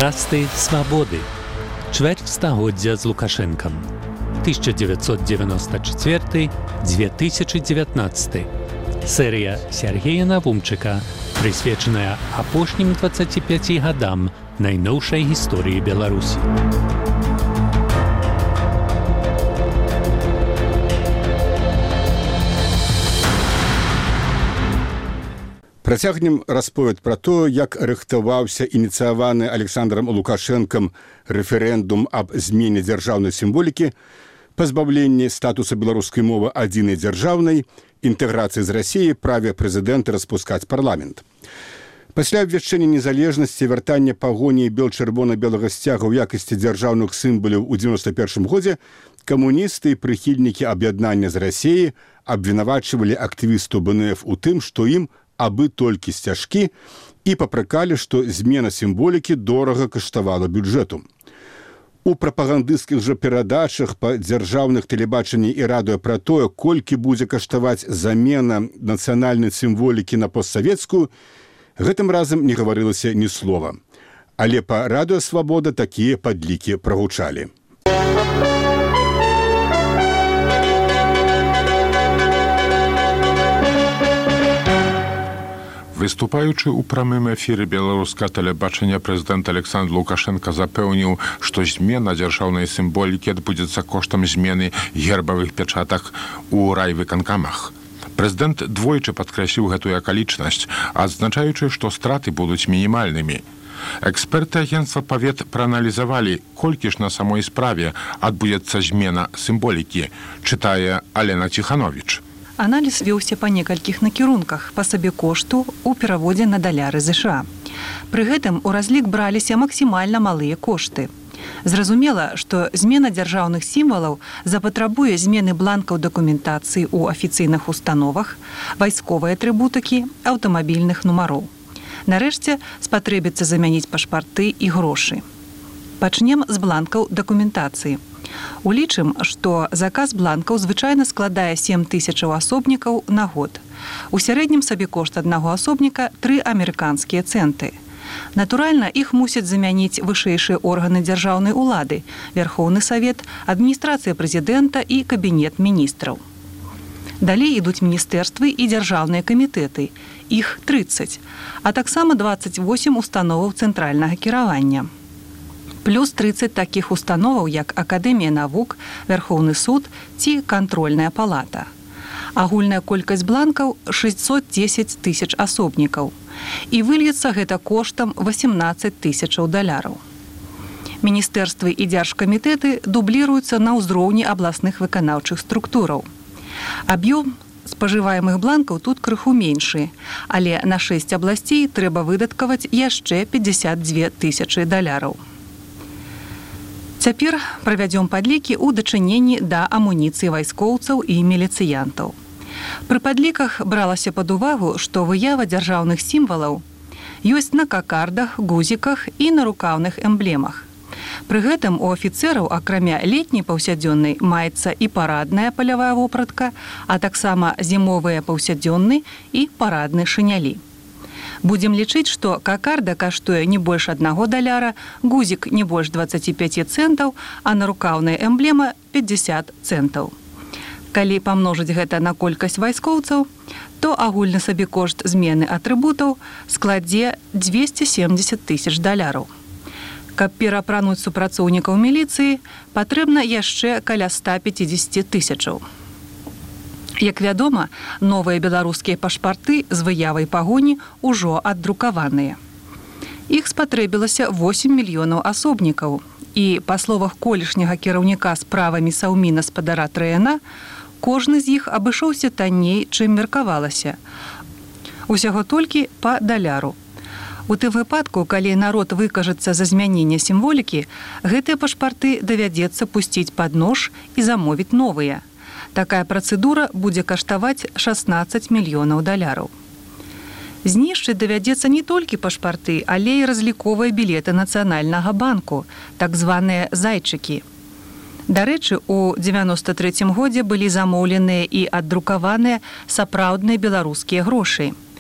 Трасты свабоды. Чвэрць стагоддзя з Лукашэнкам. 1994-2019. Серія Сергея Навумчыка, прысвечаная апошнім 25 гадам найноўшай гісторыі Беларусі. Працягнем расповед пра то, як рыхтаваўся ініцыяваны Александрам Лукашэнкам рэферэндум аб змене дзяржаўнай сімволікі, пазбаўленні статуса беларускай мовы адзінай дзяржаўнай, інтэграцыі з Расіяй, праве прэзідэнта распускаць парламент. Пасля абвяшчэння незалежнасці, вяртання пагоні бел-чырвона-белага сцяга ў якасці дзяржаўных сімваляў у 91 годзе камуністы і прыхільнікі аб'яднання з Расіяй абвінавачвалі актывістаў БНФ у тым, што ім абы толькі сцяжкі, і папракалі, што змена сімволікі дорага каштавала бюджэту. У прапагандысцкіх жа перадачах па дзяржаўных тэлебачанні і радыё пра тое, колькі будзе каштаваць замена нацыянальнай сімволікі на постсавецкую, гэтым разам не гаварылася ні слова. Але па радыё «Свабода» такія падлікі прагучалі. Выступаючы ў прамым эфіры беларускага тэлебачання, прэзідэнт Александр Лукашенко запэўніў, што змена дзяржаўнай сімволікі адбудзецца коштам змены гербавых пячатак у райвыканкамах. Прэзідэнт двойчы падкрэсліў гэтую акалічнасць, адзначаючы, што страты будуць мінімальнымі. Эксперты агенцтва «Павет» прааналізавалі, колькі ж на самой справе адбудзецца змена сімволікі, чытае Алена Ціхановіч. Аналіз вёўся па некалькіх накірунках па сабекошту ў пераводзе на даляры ЗША. Пры гэтым у разлік браліся максімальна малыя кошты. Зразумела, што змена дзяржаўных сімвалаў запатрабуе змены бланкаў дакументацыі ў афіцыйных установах, вайсковай атрыбутыкі, аўтамабільных нумароў. Нарэшце, спатрэбіцца замяніць пашпарты і грошы. Пачнем з бланкаў дакументацыі. Улічым, што заказ бланкаў звычайна складае 7000 асобнікаў на год. У сярэднім сабекошт аднаго асобніка 3 амерыканскія цэнты. Натуральна, іх мусяць замяніць вышэйшыя органы дзяржаўнай улады, Вярхоўны Савет, адміністрацыя прэзідэнта і кабінет міністраў. Далей ідуць міністэрствы і дзяржаўныя камітэты, іх 30, а таксама 28 установаў цэнтральнага кіравання. Плюс 30 такіх установаў, як Акадэмія навук, Вярхоўны суд ці кантрольная палата. Агульная колькасць бланкаў 610 000 асобнікаў. І выльецца гэта коштам 18 000 даляраў. Міністэрствы і дзяржкамітэты дубліруюцца на ўзроўні абласных выканаўчых структураў. Аб'ём спажываемых бланкаў тут крыху меншы, але на 6 абласцей трэба выдаткаваць яшчэ 52 000 даляраў. Цяпер правядзём падлікі ў дачыненні да амуніцыі вайскоўцаў і міліцыянтаў. Пры падліках бралася пад увагу, што выява дзяржаўных сімвалаў ёсць на какардах, гузіках і на рукаўных эмблемах. Пры гэтым у афіцэраў, акрамя летняй паўсядзённай, маецца і парадная палявая вопратка, а таксама зімовыя паўсядзённы і парадны шынялі. Будзем лічыць, што какарда каштуе не больш 1 даляра, гузік не больш 25 цэнтаў, а нарукаўная эмблема 50 цэнтаў. Калі памножыць гэта на колькасць вайскоўцаў, то агульны сабекошт змены атрыбутаў складзе 270 000 даляраў. Каб пераапрануць супрацоўнікаў міліцыі, патрэбна яшчэ каля 150 000. Як вядома, новыя беларускія пашпарты з выявай пагоні ўжо аддрукаваныя. Іх спатрэбілася 8 мільёнаў асобнікаў, і, па словах колішняга кіраўніка справамі Саўміна спадара Трэяна, кожны з іх абышоўся танней, чым меркавалася. Усяго толькі па даляру. У тым выпадку, калі народ выкажацца за змяненне сімволікі, гэтыя пашпарты давядзецца пусціць пад нож і замовіць новыя. Такая працэдура будзе каштаваць 16 мільёнаў даляраў. Знішчыць давядзецца не толькі пашпарты, але і разліковыя білеты Нацыянальнага банку, так званыя зайчыкі. Дарэчы, у 93 годзе былі замоўленыя і аддрукаваныя сапраўдныя беларускія грошы.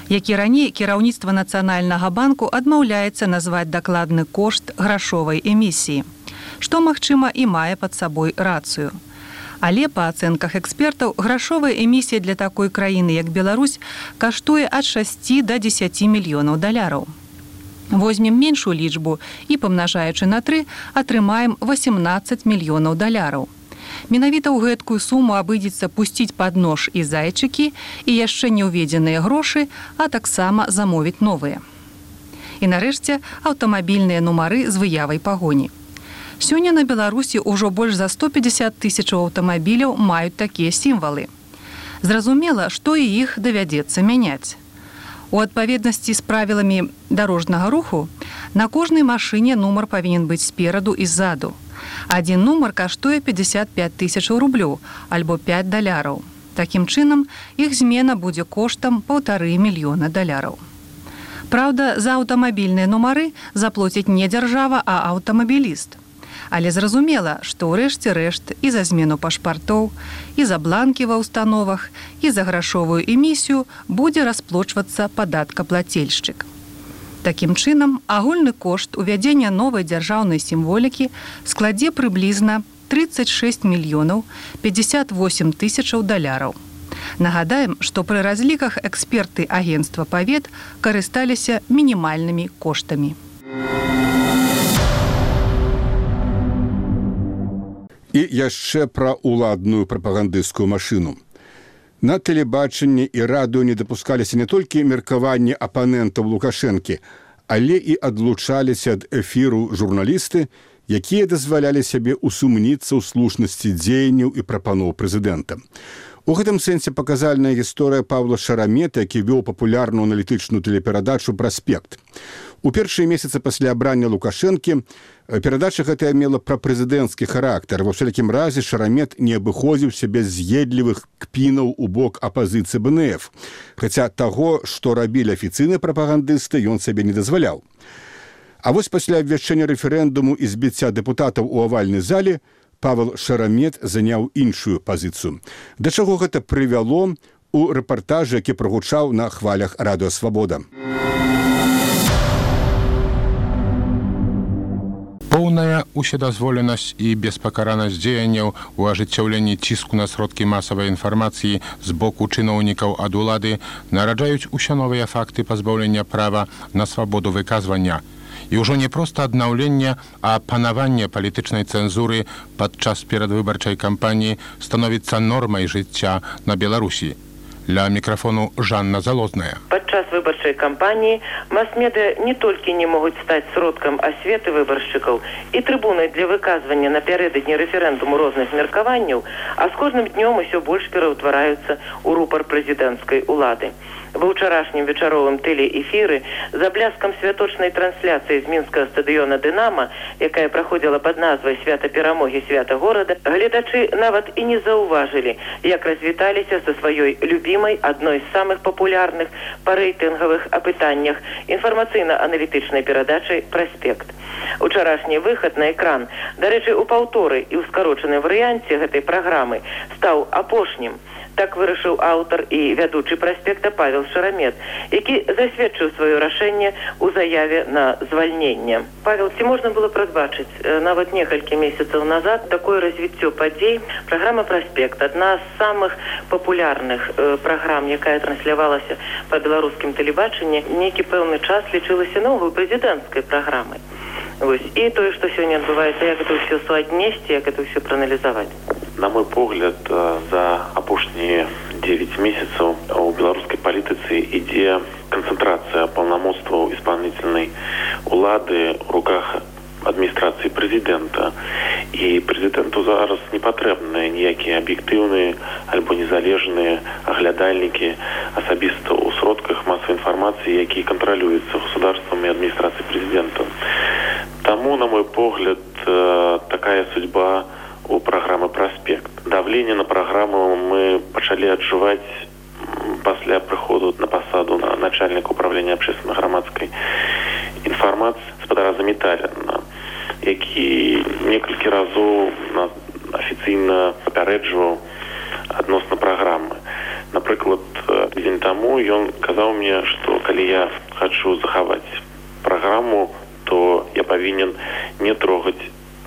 які раней кіраўніцтва Нацыянальнага банку адмаўляецца назваць дакладны кошт грашовай эмісіі, што, магчыма, і мае пад сабой рацыю. Але, па ацэнках экспертаў, грашовая эмісія для такой краіны, як Беларусь, каштуе ад 6 до 10 мільёнаў даляраў. Возьмем меншую лічбу і, памнажаючы на 3, атрымаем 18 мільёнаў даляраў. Менавіта ў гэткую суму абыдзецца пусціць пад нож і зайчыкі, і яшчэ не ўведзеныя грошы, а таксама замовіць новыя. І нарэшце аўтамабільныя нумары з выявай пагоні. Сёння на Беларусі ўжо больш за 150 тысячаў аўтамабіляў маюць такія сімвалы. Зразумела, што і іх давядзецца мяняць. У адпаведнасці з правіламі дарожнага руху на кожнай машыне нумар павінен быць спераду і ззаду. Адзін нумар каштуе 55 тысячаў рублёў, альбо 5 даляраў. Такім чынам, іх змена будзе коштам 1,5 мільёна даляраў. Праўда, за аўтамабільныя нумары заплоціць не дзяржава, а аўтамабіліст. Але зразумела, што ў рэшце рэшт і за змену пашпартоў, і за бланкі ва ўстановах, і за грашовую эмісію будзе расплочвацца падаткаплацельшчык. Такім чынам, агульны кошт увядзення новай дзяржаўнай сімволікі складзе прыблізна 36 мільёнаў 58 тысячаў даляраў. Нагадаем, што пры разліках эксперты агенцтва «Павет» карысталіся мінімальнымі коштамі. І яшчэ пра ўладную прапагандысцкую машыну. На тэлебачанні і радыё не дапускаліся не толькі меркаванні апанентаў Лукашэнкі, але і адлучаліся ад эфіру журналісты, якія дазвалялі сябе усумніцца ў слушнасці дзеянняў і прапаноў прэзідэнта. У гэтым сэнсе паказальная гісторыя Павла Шарамета, які вёў папулярную аналітычную тэлеперадачу «Праспект». У першыя месяцы пасля абрання Лукашэнкі перадача гэтая мела прапрэзідэнцкі характар. Ва ўсялякім разе Шарамет не абыходзіўся без з'едлівых кпінаў у бок апазіцыі БНФ, хаця таго, што рабілі афіцыйныя прапагандысты, ён сабе не дазваляў. А вось пасля абвяшчэння рэферэндуму і збіцця дэпутатаў у авальнай зале Павел Шарамет заняў іншую пазіцыю. Да чаго гэта прывяло у рэпартажы, які прагучаў на хвалях радыё «Свабода». Поўная ўседазволенасць і беспакаранасць дзеянняў у ажыццяўленні ціску на сродкі масавай інфармацыі з боку чыноўнікаў ад улады нараджаюць усё новыя факты пазбаўлення права на свабоду выказвання. І ўжо не проста аднаўленне, а панаванне палітычнай цэнзуры падчас перадвыбарчай кампаніі становіцца нормай жыцця на Беларусі. Для мікрафону Жанна Залозная. Падчас выбарчай кампаніі мас-медыа не толькі не могуць стаць сродкам асветы выбаршчыкаў і трыбунай для выказвання напярэдадні рэферэндуму розных меркаванняў, а з кожным днём усё больш пераўтвараюцца ў рупар прэзідэнцкай улады. Ва ўчарашнім вечаровым тэлеэфіры за бляскам святочнай трансляцыі з мінскага стадыёна «Дынама», якая праходзіла пад назвай «Свята перамогі, свята горада», гледачы нават і не заўважылі, як развіталіся са сваёй любімай, адной з самых папулярных па рэйтынгавых апытаннях інфармацыйна-аналітычнай перадачай «Праспект». Учарашні выхад на экран, дарэчы, у паўторы і ў скарочаным варыянце гэтай праграмы стаў апошнім. Так вырашыў аўтар і вядучы «Праспекта» Павел Шарамет, які засведчыў сваё рашэнне ў заяве на звальненне. Павел, ці можна было прадбачыць нават некалькі месяцаў назад такое развіццё падзей? Праграма «Праспект» адна з самых папулярных праграм, якая транслявалася па беларускім тэлебачанні, нейкі пэўны час лічылася новай прэзідэнцкай праграмай. Вось. І тое, што сёння адбываецца, як гэта ўсё суаднесці, як гэта ўсё прааналізаваць? На мой погляд, за апошнія 9 месяцаў у беларускай палітыцы ідзе канцэнтрацыя паўнамоцтваў исполнительнай улады ў руках адміністрацыі прэзідэнта. І прэзідэнту зараз не патрэбныя ніякія аб'ектыўныя альбо незалежныя аглядальнікі асабіста ў сродках масавай інфармацыі, якія кантралююцца государствам і адміністрацыяй прэзідэнта. Таму, на мой погляд, такая судьба у праграмы «Праспект». Давленне на праграму мы пачалі адчуваць пасля прыходу на пасаду на начальніка управлення общественно-грамадскай інфармацыі гаспадара Заміталіна, які некалькі разоў афіцыйна папярэджваў адносна праграмы. Напрыклад, дзень таму ён казаў мне, што калі я хачу захаваць праграму, то я павінен не трогаць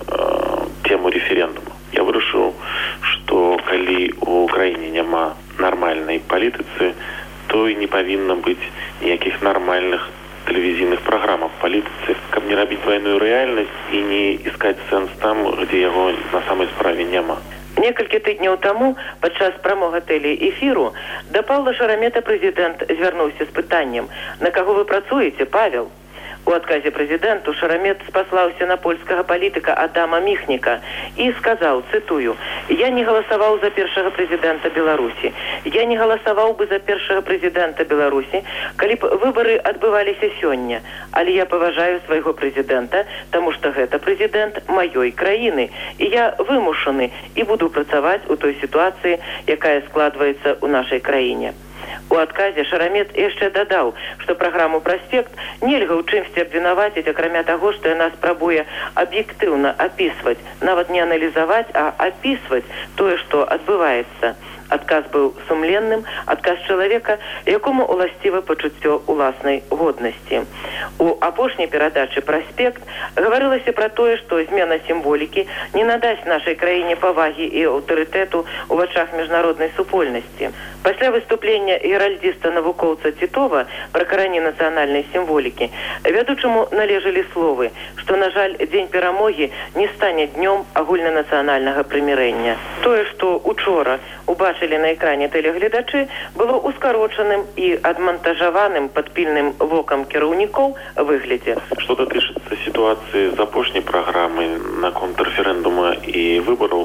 тему референдума. Я вырашыў, што калі у краіне няма нармальнай палітыцы, то і не павінна быць ніякіх нармальных тэлевізійных праграм аб палітыцы, каб не рабіць двойную рэальнасць і не іскаць сэнс там, дзе яго на самай справе няма. Некалькі тыдняў таму падчас прамога тэлеэфіру да Паўла Шарамета прэзідэнт звярнуўся з пытаннем: «На каго вы працуеце, Павел?» У адказе прэзідэнту Шарамет спаслаўся на польскага палітыка Адама Міхніка і сказаў, цытую: «Я не галасаваў за першага прэзідэнта Беларусі. Я не галасаваў бы за першага прэзідэнта Беларусі, калі б выбары адбываліся сёння. Але я паважаю свайго прэзідэнта, таму што гэта прэзідэнт маёй краіны. І я вымушаны і буду працаваць у той сітуацыі, якая складваецца ў нашай краіне». У адказе Шарамет яшчэ дадаў, што праграму «Праспект» нельга ў чымсьці абвінаваціць, акрамя таго, што яна спрабуе аб'ектыўна апісваць, нават не аналізаваць, а апісваць тое, што адбываецца. Адказ быў сумленным, адказ чалавека, якому уласціва пачуццё ўласнай годнасці. У апошняй перадачы «Праспект» гаварылася пра тое, што змена сімволікі не надасць нашай краіне павагі і аўтарытэту ў вачах міжнароднай супольнасці. Пасля выступлення геральдзіста-навукоўца Тітова пра карані нацыянальнай сімволікі вядучаму належалі словы, што, на жаль, дзень перамогі не стане днём агульнанацыянальнага прымірэння. Тое, што учора убачылі на экране тэлегледачы, было ускарочаным і адмантажаваным пад пільным вокам кіраўнікоў выглядзе. Што датычыцца сітуацыі з апошняй праграмы наконт рэферэндума і выбараў,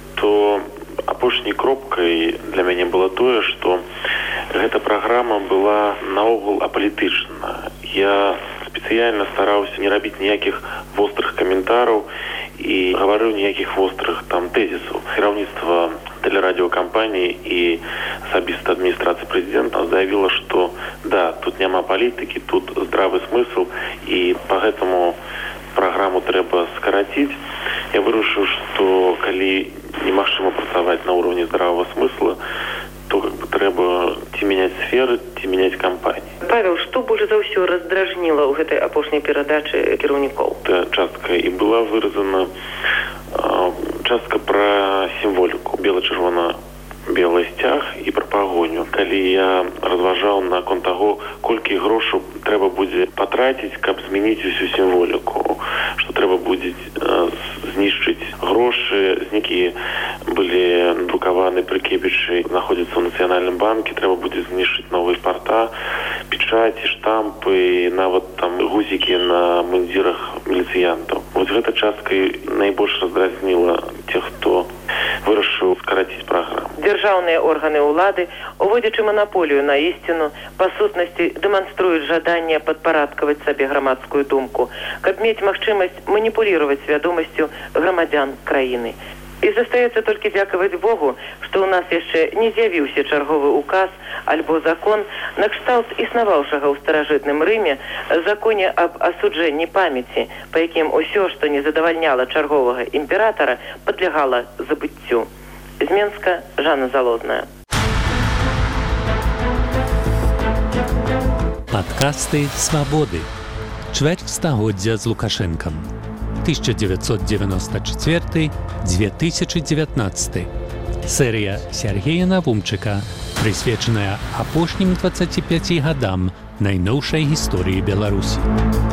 то апошняй кропкай для мяне было тое, што гэта праграма была наогул апалітычна. Я спецыяльна стараўся не рабіць ніякіх вострых каментараў і гаварыў ніякіх вострых там тэзісаў. Кіраўніцтва тэлерадыёкампаніі і асабіста адміністрацыі прэзідэнта заявіла, што да, тут няма палітыкі, тут здравы смысл, і па гэтаму праграму трэба скараціць. Я вырашыў, што калі немагчыма працаваць на ўроўні здравага смысла, то трэба ці мяняць сферы, ці мяняць кампаніі. Павел, што больш за ўсё раздражніла ў гэтай апошняй перадачы кіраўнікоў? Частка і была выразана частка пра сімволіку. Белы-чырвона-белы сцяг і пра пагоню. Калі я разважаў наконт таго, колькі грошаў трэба будзе патраціць, каб змяніць усю сімволіку, што трэба будзе знішчыць грошы, які былі надрукаваны пры Кебічы, знаходзяцца ў Нацыянальным банке, трэба будзе знішчыць новыя парта, печаці, штампы, нават там гузікі на мундзірах міліцыянтаў. Вось гэта частка найбольш раздразніла тех, хто вырашыў скараціць праграму. Дзяржаўныя органы ўлады, уводзячы манаполію на ісціну, па сутнасці дэманструюць жаданне падпарадкаваць сабе грамадскую думку, каб мець магчымасць маніпуліраваць свядомасцю грамадзян краіны. І застаецца толькі дзякаваць Богу, што ў нас яшчэ не з'явіўся чарговы указ альбо закон, накшталт існаваўшага ў старажытным Рыме законе аб асуджэнні памяці, па якім усё, што не задавальняла чарговага імператара, падлягала забыццю. З Менска, Жанна Залозная. Падкасты «Свабоды». Чвэрць стагоддзя з Лукашэнкам. 1994-2019. Серія Сергея Навумчыка, прысвечаная апошнім 25 гадам найноўшай гісторыі Беларусі.